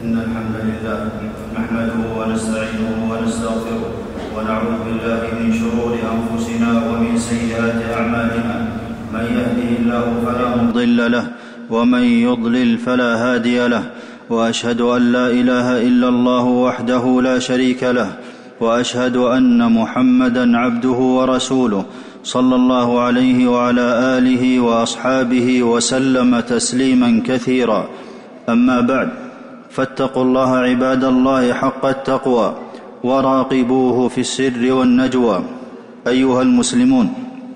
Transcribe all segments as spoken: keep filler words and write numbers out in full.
إن الحمد لله نحمده ونستعينه ونستغفره ونعوذ بالله من شرور أنفسنا ومن سيئات أعمالنا. من يهده الله فلا مضل له ومن يضلل فلا هادي له، وأشهد أن لا إله إلا الله وحده لا شريك له، وأشهد أن محمدًا عبده ورسوله صلى الله عليه وعلى آله وأصحابه وسلم تسليمًا كثيرا. أما بعد، فاتقوا الله عباد الله حق التقوى وراقبوه في السر والنجوى. أيها المسلمون،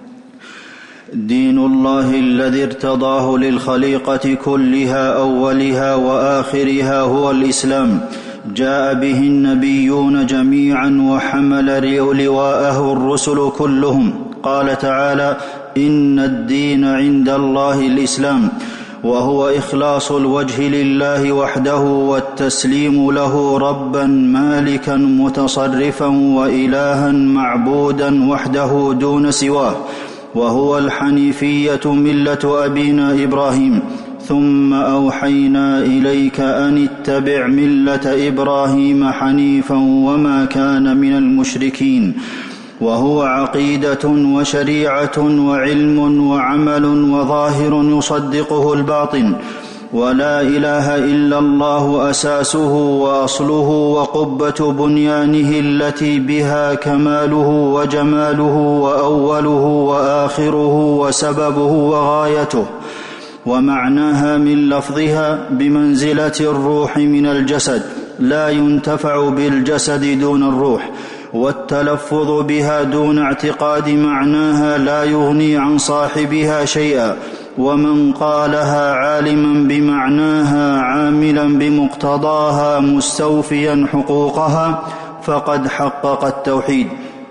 دين الله الذي ارتضاه للخليقة كلها أولها وآخرها هو الإسلام، جاء به النبيون جميعا وحمل لواءه الرسل كلهم. قال تعالى: إن الدين عند الله الإسلام، وهو إخلاص الوجه لله وحده والتسليم له ربا مالكا متصرفا وإلها معبودا وحده دون سواه، وهو الحنيفية ملة أبينا إبراهيم. ثم أوحينا إليك أن اتبع ملة إبراهيم حنيفا وما كان من المشركين، وهو عقيدة وشريعة وعلم وعمل وظاهر يصدقه الباطن. ولا إله إلا الله أساسه وأصله وقبة بنيانه التي بها كماله وجماله وأوله وآخره وسببه وغايته. ومعناها من لفظها بمنزلة الروح من الجسد، لا ينتفع بالجسد دون الروح، والتلفظ بها دون اعتقاد معناها لا يغني عن صاحبها شيئا. ومن قالها عالما بمعناها عاملا بمقتضاها مستوفيا حقوقها فقد حقق التوحيد.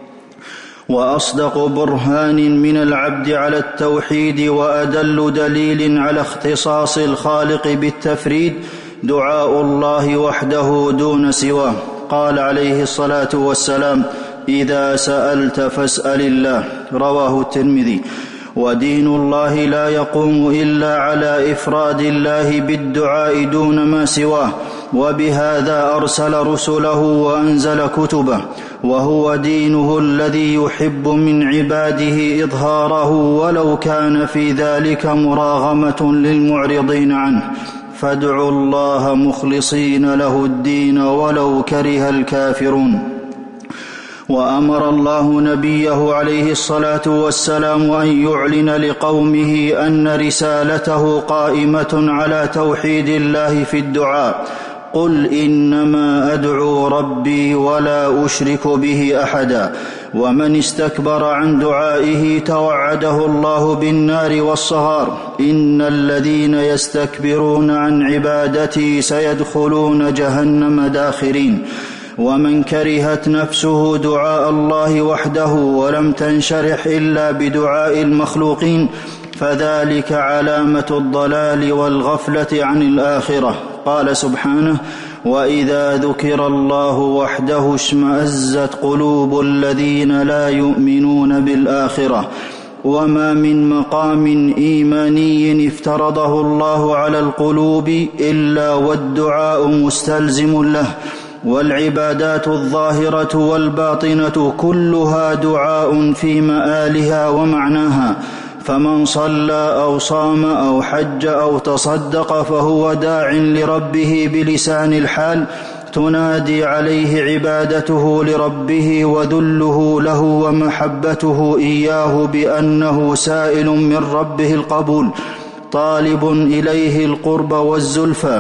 وأصدق برهان من العبد على التوحيد وأدل دليل على اختصاص الخالق بالتفريد دعاء الله وحده دون سواه. قال عليه الصلاة والسلام: إذا سألت فاسأل الله، رواه الترمذي. ودين الله لا يقوم إلا على إفراد الله بالدعاء دون ما سواه، وبهذا أرسل رسله وأنزل كتبه. وهو دينه الذي يحب من عباده إظهاره ولو كان في ذلك مراغمة للمعرضين عنه. فادعوا الله مخلصين له الدين ولو كره الكافرون. وأمر الله نبيه عليه الصلاة والسلام أن يعلن لقومه أن رسالته قائمة على توحيد الله في الدعاء. قل إنما أدعو ربي ولا أشرك به أحدا، ومن استكبر عن دعائه توعده الله بالنار والصغار. إن الذين يستكبرون عن عبادتي سيدخلون جهنم داخرين. ومن كرهت نفسه دعاء الله وحده ولم تنشرح إلا بدعاء المخلوقين فذلك علامة الضلال والغفلة عن الآخرة. قال سبحانه: وإذا ذكر الله وحده اشمأزت قلوب الذين لا يؤمنون بالآخرة. وما من مقام إيماني افترضه الله على القلوب إلا والدعاء مستلزم له، والعبادات الظاهرة والباطنة كلها دعاء في مآلها ومعناها. فمن صلى أو صام أو حج أو تصدق فهو داع لربه بلسان الحال، تنادي عليه عبادته لربه وذله له ومحبته إياه بأنه سائل من ربه القبول، طالب إليه القرب والزلفى.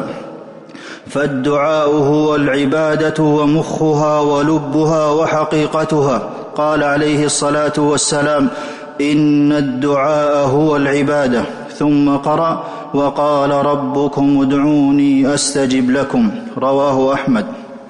فالدعاء هو العبادة ومخها ولبها وحقيقتها. قال عليه الصلاة والسلام: إن الدعاء هو العبادة. ثم قرأ: وقال ربكم ادعوني أستجب لكم، رواه أحمد.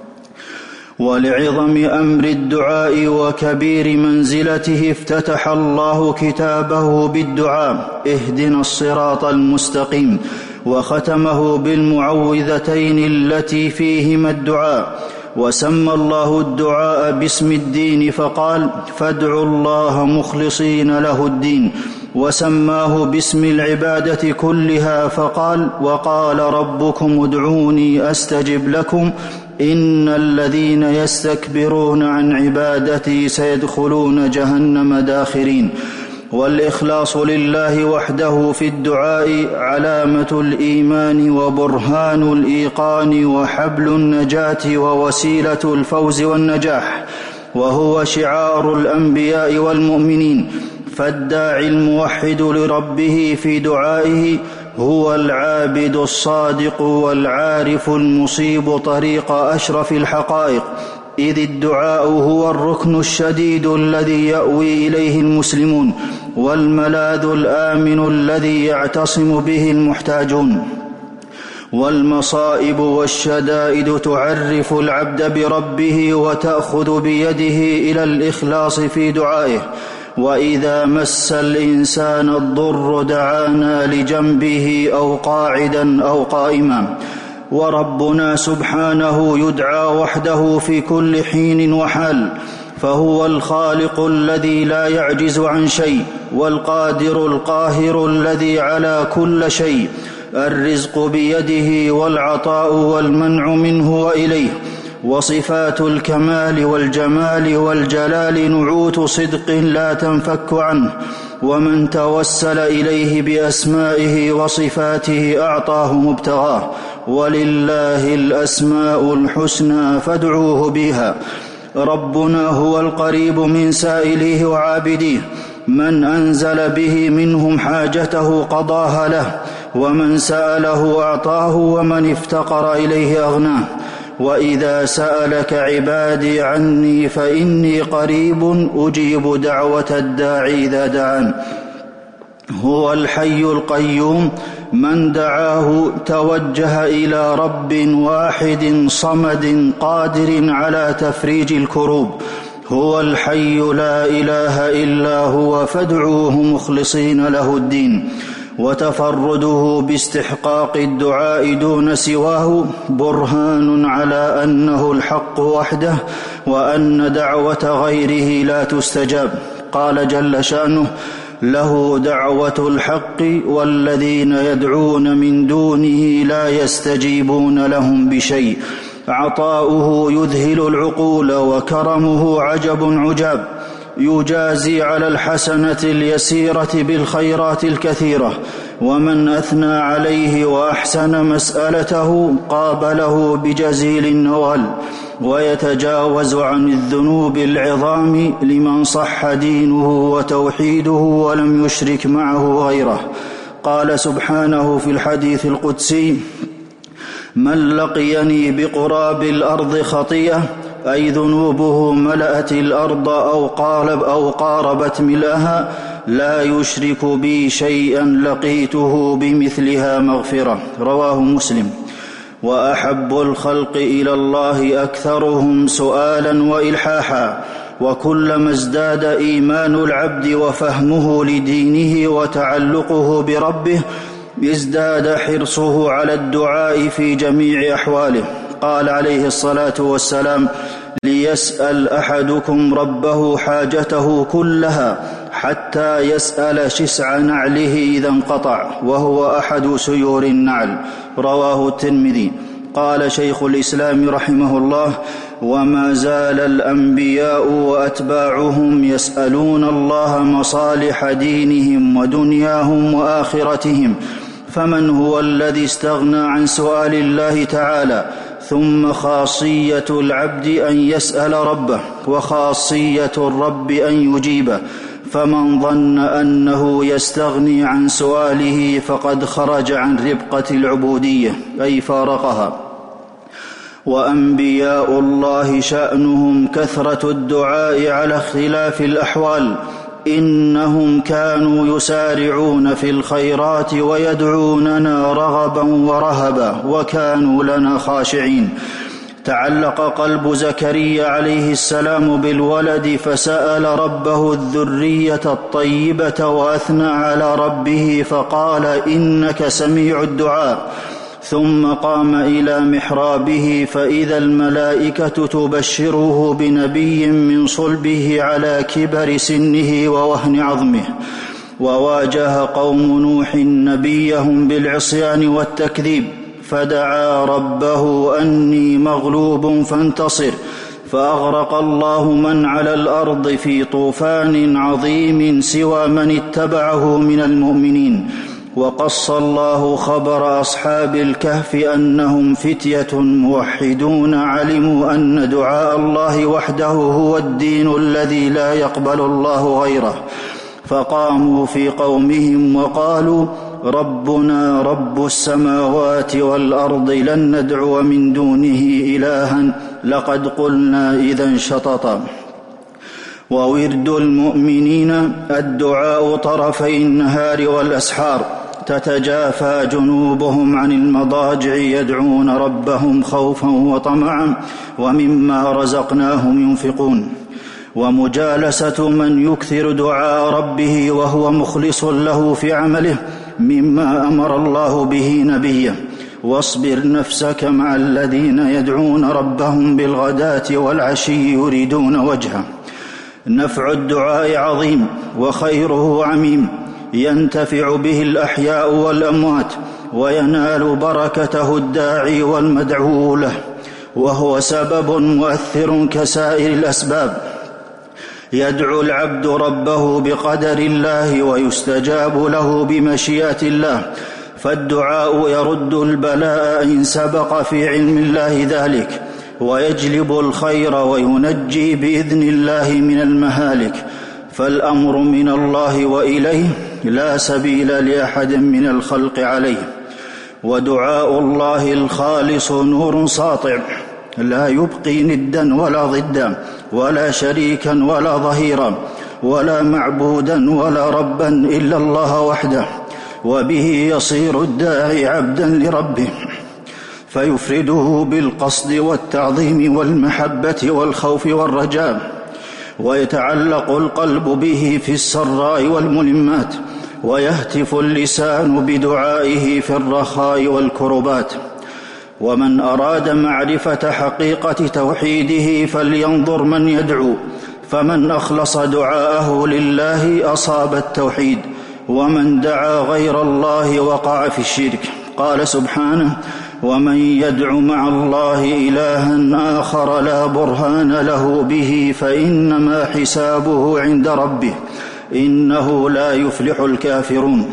ولعظم أمر الدعاء وكبير منزلته افتتح الله كتابه بالدعاء: اهدنا الصراط المستقيم، وختمه بالمعوذتين التي فيهما الدعاء. وسمى الله الدعاء باسم الدين فقال: فادعوا الله مخلصين له الدين. وسماه باسم العبادة كلها فقال: وقال ربكم ادعوني أستجب لكم إن الذين يستكبرون عن عبادتي سيدخلون جهنم داخرين. والإخلاص لله وحده في الدعاء علامة الإيمان وبرهان الإيقان وحبل النجاة ووسيلة الفوز والنجاح، وهو شعار الأنبياء والمؤمنين. فالداعي الموحد لربه في دعائه هو العابد الصادق والعارف المصيب طريق أشرف الحقائق، إذ الدعاء هو الركن الشديد الذي يأوي إليه المسلمون، والملاذ الآمن الذي يعتصم به المحتاجون. والمصائب والشدائد تعرف العبد بربه وتأخذ بيده إلى الإخلاص في دعائه. وإذا مس الإنسان الضر دعانا لجنبه أو قاعدا أو قائما. وربنا سبحانه يدعى وحده في كل حين وحال، فهو الخالق الذي لا يعجز عن شيء، والقادر القاهر الذي على كل شيء، الرزق بيده والعطاء والمنع منه وإليه. وصفات الكمال والجمال والجلال نعوت صدق لا تنفك عنه، ومن توسل إليه بأسمائه وصفاته أعطاه مبتغاه. ولله الأسماء الحسنى فادعوه بها. ربنا هو القريب من سائليه وعابديه، من أنزل به منهم حاجته قضاها له، ومن سأله أعطاه، ومن افتقر إليه أغناه. وإذا سألك عبادي عني فإني قريب أجيب دعوة الداعي إذا دعان. هو الحي القيوم، من دعاه توجه إلى رب واحد صمد قادر على تفريج الكروب. هو الحي لا إله إلا هو فادعوه مخلصين له الدين. وتفرده باستحقاق الدعاء دون سواه برهان على أنه الحق وحده، وأن دعوة غيره لا تستجاب. قال جل شأنه: له دعوة الحق والذين يدعون من دونه لا يستجيبون لهم بشيء. عطاؤه يذهل العقول وكرمه عجب عجاب، يجازي على الحسنة اليسيرة بالخيرات الكثيرة. ومن أثنى عليه وأحسن مسألته قابله بجزيل النوال، ويتجاوز عن الذنوب العظام لمن صح دينه وتوحيده ولم يشرك معه غيره. قال سبحانه في الحديث القدسي: من لقيني بقراب الأرض خطيئة، أي ذنوبه ملأت الأرض أو قارب أو قاربت ملأها، لا يشرك بي شيئا لقيته بمثلها مغفرة. رواه مسلم. وأحب الخلق إلى الله أكثرهم سؤالا وإلحاحا، وكلما ازداد إيمان العبد وفهمه لدينه وتعلقه بربه ازداد حرصه على الدعاء في جميع أحواله. قال عليه الصلاة والسلام: ليسأل أحدكم ربه حاجته كلها حتى يسأل شسع نعله إذا انقطع، وهو أحد سيور النعل. رواه الترمذي. قال شيخ الإسلام رحمه الله: وما زال الأنبياء وأتباعهم يسألون الله مصالح دينهم ودنياهم وآخرتهم، فمن هو الذي استغنى عن سؤال الله تعالى؟ ثم خاصية العبد أن يسأل ربه، وخاصية الرب أن يجيبه. فمن ظن أنه يستغني عن سؤاله فقد خرج عن ربقة العبودية، أي فارقها. وأنبياء الله شأنهم كثرة الدعاء على اختلاف الأحوال، إنهم كانوا يسارعون في الخيرات ويدعوننا رغبا ورهبا، وكانوا لنا خاشعين. تعلق قلب زكريا عليه السلام بالولد فسأل ربه الذرية الطيبة وأثنى على ربه فقال: إنك سميع الدعاء. ثم قام إلى محرابه فإذا الملائكة تبشره بنبي من صلبه على كبر سنه ووهن عظمه. وواجه قوم نوح نبيهم بالعصيان والتكذيب فدعا ربه أني مغلوب فانتصر، فأغرق الله من على الأرض في طوفان عظيم سوى من اتبعه من المؤمنين. وقص الله خبر أصحاب الكهف أنهم فتية موحدون علموا أن دعاء الله وحده هو الدين الذي لا يقبل الله غيره، فقاموا في قومهم وقالوا ربنا رب السماوات والأرض لن ندعو من دونه إلها لقد قلنا إذا شططا. وورد المؤمنين الدعاء طرفي النهار والأسحار، تتجافى جنوبهم عن المضاجع يدعون ربهم خوفا وطمعا ومما رزقناهم ينفقون. ومجالسة من يكثر دعاء ربه وهو مخلص له في عمله مما أمر الله به نبيه. واصبر نفسك مع الذين يدعون ربهم بالغداة والعشي يريدون وجهه. نفع الدعاء عظيم وخيره عميم، ينتفع به الأحياء والأموات، وينال بركته الداعي والمدعو له، وهو سبب مؤثر كسائر الأسباب. يدعو العبد ربه بقدر الله ويستجاب له بمشيئة الله، فالدعاء يرد البلاء إن سبق في علم الله ذلك، ويجلب الخير وينجي بإذن الله من المهالك، فالأمر من الله وإليه لا سبيل لأحد من الخلق عليه. ودعاء الله الخالص نور ساطع لا يبقي ندا ولا ضدا ولا شريكا ولا ظهيرا ولا معبودا ولا ربا إلا الله وحده، وبه يصير الداعي عبدا لربه، فيفرده بالقصد والتعظيم والمحبة والخوف والرجاء، ويتعلق القلب به في السراء والملمات، ويهتف اللسان بدعائه في الرخاء والكربات. ومن أراد معرفة حقيقة توحيده فلينظر من يدعو، فمن أخلص دعاءه لله أصاب التوحيد، ومن دعا غير الله وقع في الشرك. قال سبحانه ومن يدع مع الله إلها آخر لا برهان له به فإنما حسابه عند ربه إنه لا يفلح الكافرون.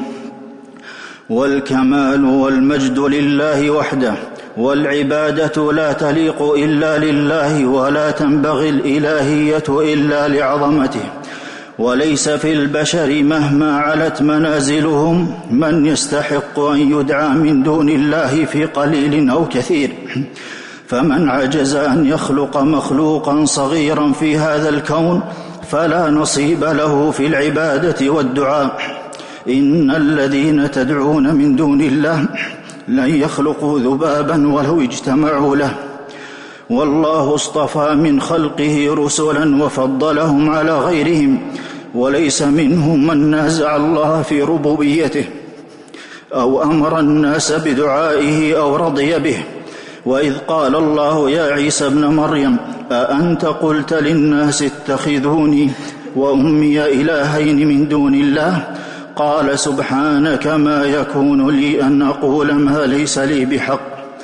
والكمال والمجد لله وحده، والعبادة لا تليق إلا لله ولا تنبغي الإلهية إلا لعظمته، وليس في البشر مهما علت منازلهم من يستحق أن يدعى من دون الله في قليل أو كثير، فمن عجز أن يخلق مخلوقا صغيرا في هذا الكون فلا نصيب له في العبادة والدعاء. إن الذين تدعون من دون الله لن يخلقوا ذبابا ولو اجتمعوا له، والله اصطفى من خلقه رسلا وفضلهم على غيرهم، وليس منهم من نازع الله في ربوبيته أو أمر الناس بدعائه أو رضي به. وإذ قال الله يا عيسى ابن مريم أأنت قلت للناس اتخذوني وأمي إلهين من دون الله قال سبحانك ما يكون لي أن أقول ما ليس لي بحق.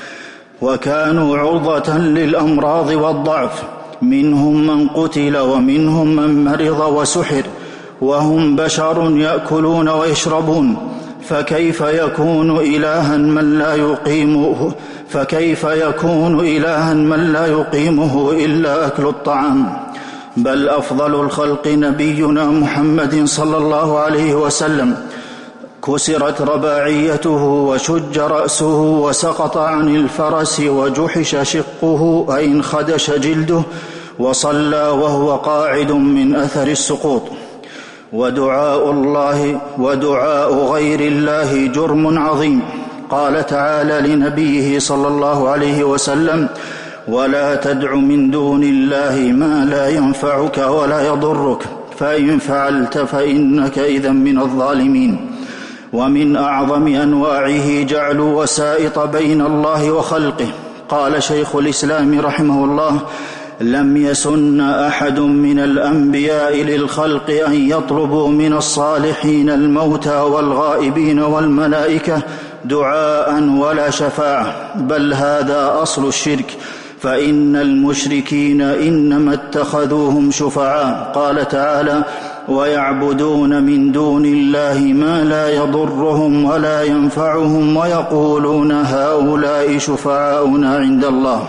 وكانوا عرضة للأمراض والضعف، منهم من قتل ومنهم من مرض وسحر، وهم بشر يأكلون ويشربون، فكيف يكون إلها من لا يقيمه فكيف يكون إلها من لا يقيمه إلا أكل الطعام؟ بل أفضل الخلق نبينا محمد صلى الله عليه وسلم كسرت رباعيته وشج رأسه وسقط عن الفرس وجحش شقه أي انخدش جلده وصلى وهو قاعد من أثر السقوط. ودعاء الله ودعاء غير الله جرم عظيم. قال تعالى لنبيه صلى الله عليه وسلم ولا تدع من دون الله ما لا ينفعك ولا يضرك فإن فعلت فإنك إذا من الظالمين. ومن أعظم أنواعه جعل وسائط بين الله وخلقه. قال شيخ الإسلام رحمه الله لم يسن أحد من الأنبياء للخلق أن يطلبوا من الصالحين الموتى والغائبين والملائكة دعاء ولا شفاعة، بل هذا أصل الشرك، فإن المشركين إنما اتخذوهم شفعاء. قال تعالى: ويعبدون من دون الله ما لا يضرهم ولا ينفعهم ويقولون هؤلاء شفعاؤنا عند الله.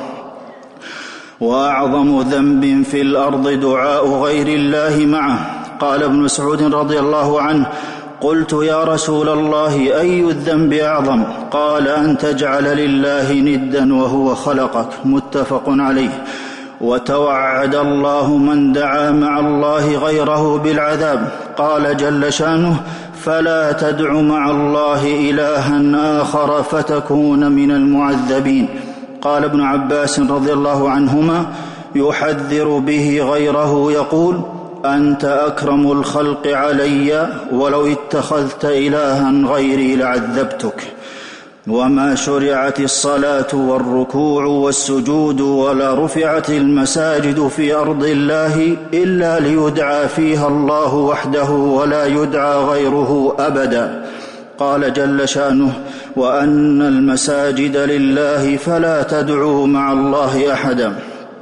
وأعظم ذنب في الأرض دعاء غير الله معه. قال ابن مسعود رضي الله عنه: قلت يا رسول الله أي الذنب أعظم؟ قال: أن تجعل لله ندا وهو خلقك. متفق عليه. وتوعد الله من دعا مع الله غيره بالعذاب. قال جل شانه: فلا تدع مع الله إلها آخر فتكون من المعذبين. قال ابن عباس رضي الله عنهما يحذر به غيره يقول: أنت أكرم الخلق علي ولو اتخذت إلها غيري لعذبتك. وما شرعت الصلاة والركوع والسجود ولا رفعت المساجد في أرض الله إلا ليدعى فيها الله وحده ولا يدعى غيره أبدا. قال جل شانه: وأن المساجد لله فلا تدعوا مع الله أحدا.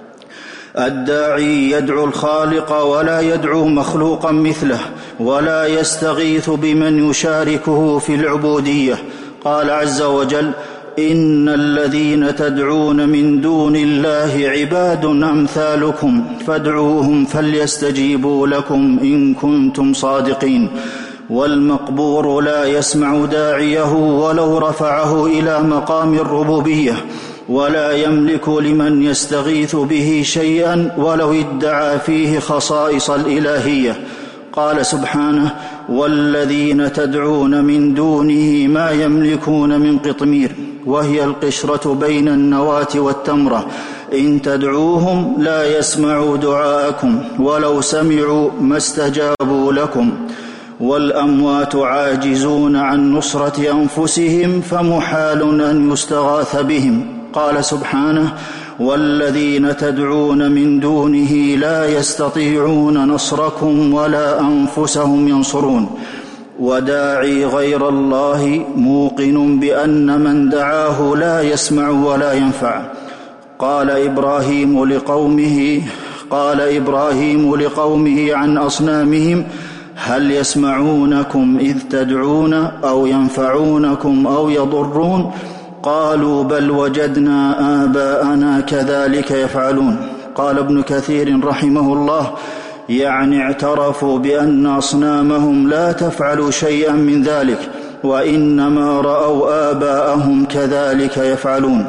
الداعي يدعو الخالق ولا يدعو مخلوقا مثله، ولا يستغيث بمن يشاركه في العبودية. قال عز وجل: إن الذين تدعون من دون الله عباد أمثالكم فادعوهم فليستجيبوا لكم إن كنتم صادقين. والمقبور لا يسمع داعيه ولو رفعه إلى مقام الربوبية، ولا يملك لمن يستغيث به شيئا ولو ادعى فيه خصائص الإلهية. قال سبحانه: والذين تدعون من دونه ما يملكون من قطمير، وهي القشرة بين النواة والتمرة، إن تدعوهم لا يسمعوا دعاءكم ولو سمعوا ما استجابوا لكم. والأموات عاجزون عن نصرة أنفسهم فمحال أن يستغاث بهم. قال سبحانه: والذين تدعون من دونه لا يستطيعون نصركم ولا أنفسهم ينصرون. وداعي غير الله موقن بأن من دعاه لا يسمع ولا ينفع. قال إبراهيم لقومه قال إبراهيم لقومه عن أصنامهم: هل يسمعونكم إذ تدعون أو ينفعونكم أو يضرون؟ قالوا بل وجدنا آباءنا كذلك يفعلون. قال ابن كثير رحمه الله: يعني اعترفوا بأن أصنامهم لا تفعل شيئا من ذلك، وإنما رأوا آباءهم كذلك يفعلون.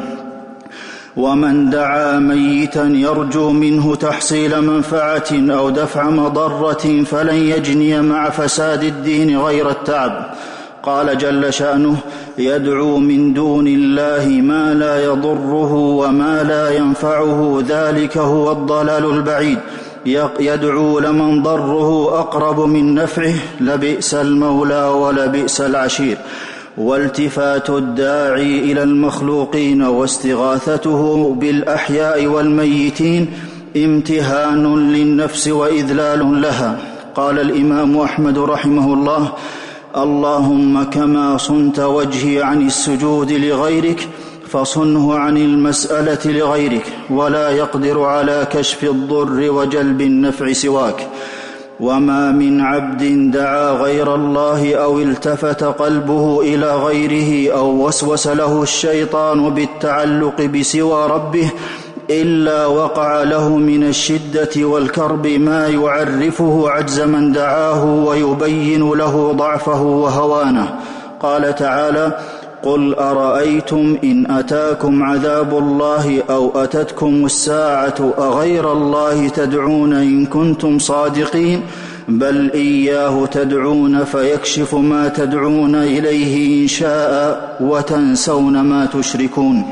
ومن دعا ميتا يرجو منه تحصيل منفعة أو دفع مضرة فلن يجني مع فساد الدين غير التعب. قال جل شأنه: يدعو من دون الله ما لا يضره وما لا ينفعه، ذلك هو الضلال البعيد. يدعو لمن ضره أقرب من نفعه، لبئس المولى ولبئس العشير. والتفات الداعي إلى المخلوقين واستغاثته بالأحياء والميتين امتهان للنفس وإذلال لها. قال الإمام أحمد رحمه الله: اللهم كما صنت وجهي عن السجود لغيرك فصنه عن المسألة لغيرك، ولا يقدر على كشف الضر وجلب النفع سواك. وما من عبد دعا غير الله أو التفت قلبه إلى غيره أو وسوس له الشيطان بالتعلق بسوى ربه إلا وقع له من الشدة والكرب ما يعرفه عجز من دعاه ويبين له ضعفه وهوانه. قال تعالى: قل أرأيتم إن أتاكم عذاب الله أو أتتكم الساعة أغير الله تدعون إن كنتم صادقين بل إياه تدعون فيكشف ما تدعون إليه إن شاء وتنسون ما تشركون.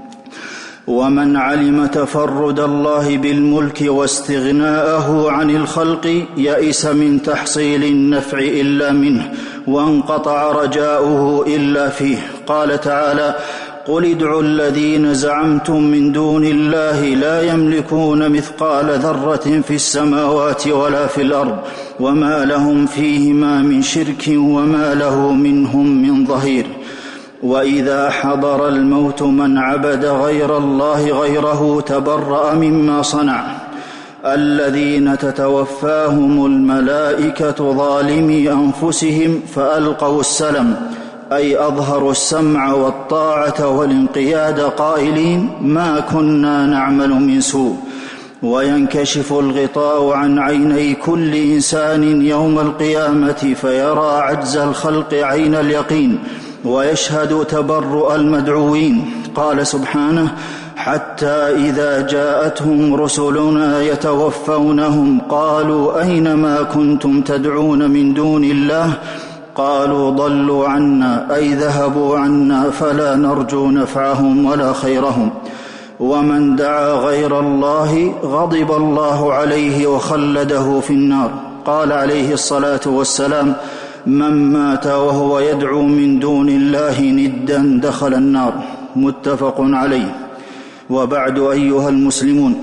ومن علم تفرد الله بالملك واستغناءه عن الخلق يئس من تحصيل النفع إلا منه، وانقطع رجاؤه إلا فيه. قال تعالى: قل ادعوا الذين زعمتم من دون الله لا يملكون مثقال ذرة في السماوات ولا في الأرض وما لهم فيهما من شرك وما له منهم من ظهير. وإذا حضر الموت من عبد غير الله غيره تبرأ مما صنع. الذين تتوفاهم الملائكة ظالمي أنفسهم فألقوا السلم، أي أظهروا السمع والطاعة والانقياد قائلين ما كنا نعمل من سوء. وينكشف الغطاء عن عيني كل إنسان يوم القيامة فيرى عجز الخلق عين اليقين ويشهد تبرؤ المدعوين. قال سبحانه: حتى إذا جاءتهم رسلنا يتوفونهم قالوا أين ما كنتم تدعون من دون الله قالوا ضلوا عنا، أي ذهبوا عنا فلا نرجو نفعهم ولا خيرهم. ومن دعا غير الله غضب الله عليه وخلده في النار. قال عليه الصلاة والسلام: من مات وهو يدعو من دون الله ندا دخل النار. متفق عليه. وبعد أيها المسلمون،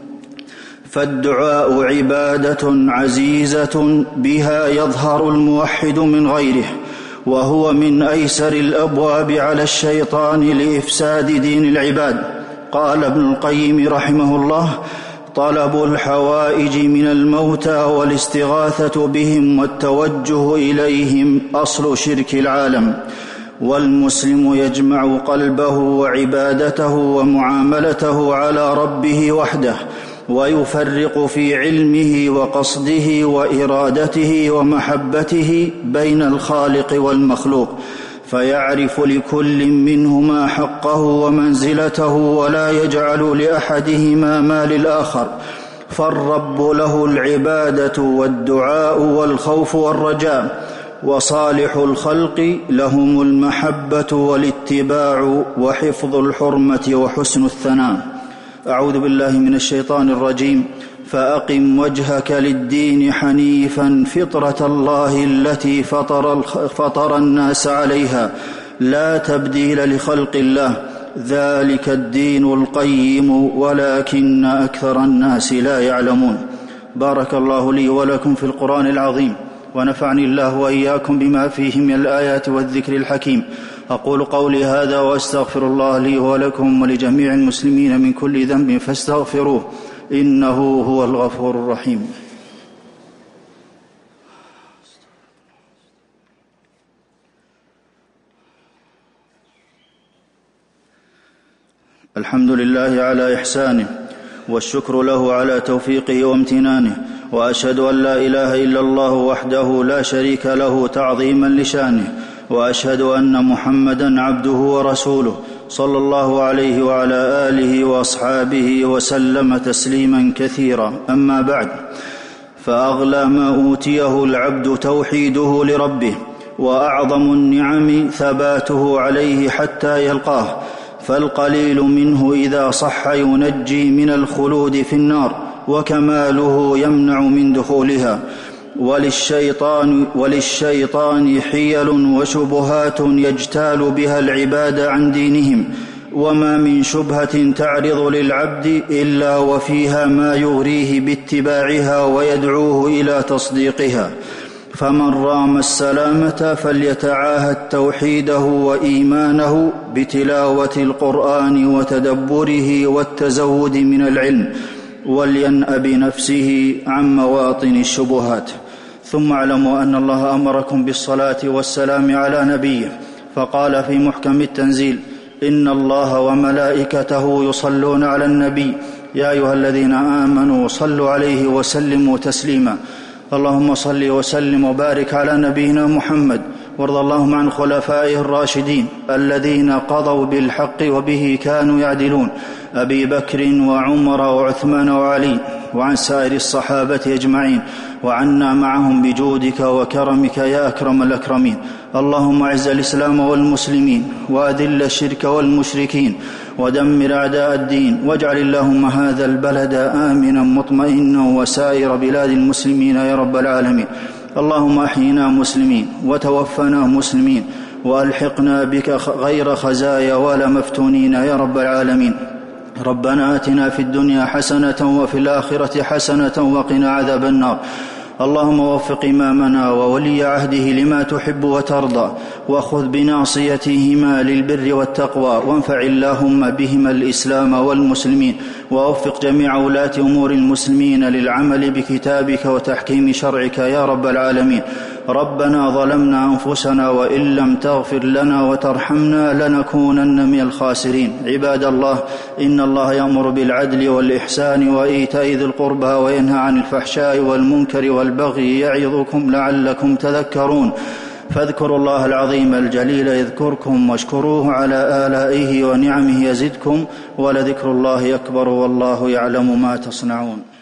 فالدعاء عبادة عزيزة بها يظهر الموحد من غيره، وهو من أيسر الأبواب على الشيطان لإفساد دين العباد. قال ابن القيم رحمه الله: طلب الحوائج من الموتى والاستغاثة بهم والتوجه إليهم أصل شرك العالم. والمسلم يجمع قلبه وعبادته ومعاملته على ربه وحده، ويفرق في علمه وقصده وإرادته ومحبته بين الخالق والمخلوق، فيعرف لكل منهما حقه ومنزلته ولا يجعل لأحدهما ما للآخر. فالرب له العبادة والدعاء والخوف والرجاء، وصالح الخلق لهم المحبة والاتباع وحفظ الحرمة وحسن الثناء. أعوذ بالله من الشيطان الرجيم. فأقم وجهك للدين حنيفا فطرة الله التي فطر, فطر الناس عليها لا تبديل لخلق الله، ذلك الدين القيم ولكن أكثر الناس لا يعلمون. بارك الله لي ولكم في القرآن العظيم، ونفعني الله وإياكم بما فيه من الآيات والذكر الحكيم. أقول قولي هذا وأستغفر الله لي ولكم ولجميع المسلمين من كل ذنب فاستغفروه إنه هو الغفور الرحيم. الحمد لله على إحسانه، والشكر له على توفيقه وامتنانه، وأشهد أن لا إله إلا الله وحده لا شريك له تعظيما لشانه، وأشهد أن محمدا عبده ورسوله صلى الله عليه وعلى آله وأصحابه وسلم تسليما كثيرا. أما بعد، فأغلى ما أوتيه العبد توحيده لربه، وأعظم النعم ثباته عليه حتى يلقاه، فالقليل منه إذا صح ينجي من الخلود في النار، وكماله يمنع من دخولها. وللشيطان, وللشيطان حيل وشبهات يجتال بها العباد عن دينهم، وما من شبهة تعرض للعبد إلا وفيها ما يغريه باتباعها ويدعوه إلى تصديقها. فمن رام السلامة فليتعاهد توحيده وإيمانه بتلاوة القرآن وتدبره والتزود من العلم، ولينأ بنفسه عن مواطن الشبهات. ثم اعلموا أن الله أمركم بالصلاة والسلام على نبيه، فقال في محكم التنزيل: إن الله وملائكته يصلون على النبي يا أيها الذين آمنوا صلوا عليه وسلموا تسليما. اللهم صل وسلم وبارك على نبينا محمد، وارض اللهم عن خلفائه الراشدين الذين قضوا بالحق وبه كانوا يعدلون، أبي بكر وعمر وعثمان وعلي، وعن سائر الصحابة أجمعين، وعنا معهم بجودك وكرمك يا أكرم الأكرمين. اللهم أعز الإسلام والمسلمين، وأذل الشرك والمشركين، ودمر أعداء الدين، واجعل اللهم هذا البلد آمنا مطمئنا وسائر بلاد المسلمين يا رب العالمين. اللهم أحينا مسلمين وتوفنا مسلمين، وألحقنا بك غير خزايا ولا مفتونين يا رب العالمين. ربنا آتنا في الدنيا حسنة وفي الآخرة حسنة وقنا عذاب النار. اللهم وفق إمامنا وولي عهده لما تحب وترضى، وخذ بناصيتهما للبر والتقوى، وانفع اللهم بهما الإسلام والمسلمين، ووفق جميع ولاة أمور المسلمين للعمل بكتابك وتحكيم شرعك يا رب العالمين. ربنا ظلمنا أنفسنا وإن لم تغفر لنا وترحمنا لنكونن من الخاسرين. عباد الله، إن الله يأمر بالعدل والإحسان وإيتاء ذي القربى وينهى عن الفحشاء والمنكر والبغي يعظكم لعلكم تذكرون. فاذكروا الله العظيم الجليل يذكركم، واشكروه على آلائه ونعمه يزدكم، ولذكر الله أكبر والله يعلم ما تصنعون.